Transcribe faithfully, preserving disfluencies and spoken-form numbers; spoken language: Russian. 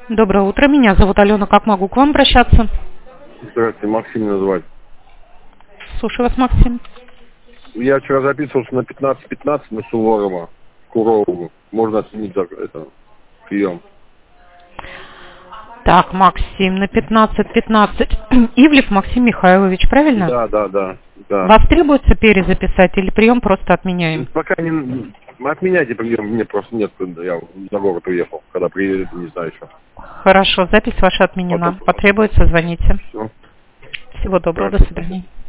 Доброе утро, меня зовут Алена, как могу к вам обращаться? Здравствуйте, Максим назвать. Слушаю вас, Максим. Я вчера записывался на пятнадцать пятнадцать на Суворова, Курову. Можно отменить это, прием. Так, Максим, на пятнадцать пятнадцать. Ивлев Максим Михайлович, правильно? Да, да, да, да. Вас требуется перезаписать или прием просто отменяем? Пока не... Отменяйте прием, мне просто нет, я на город уехал, когда приедет, не знаю еще. Хорошо, запись ваша отменена. Потом... Потребуется, звоните. Все. Всего доброго, Хорошо. до свидания.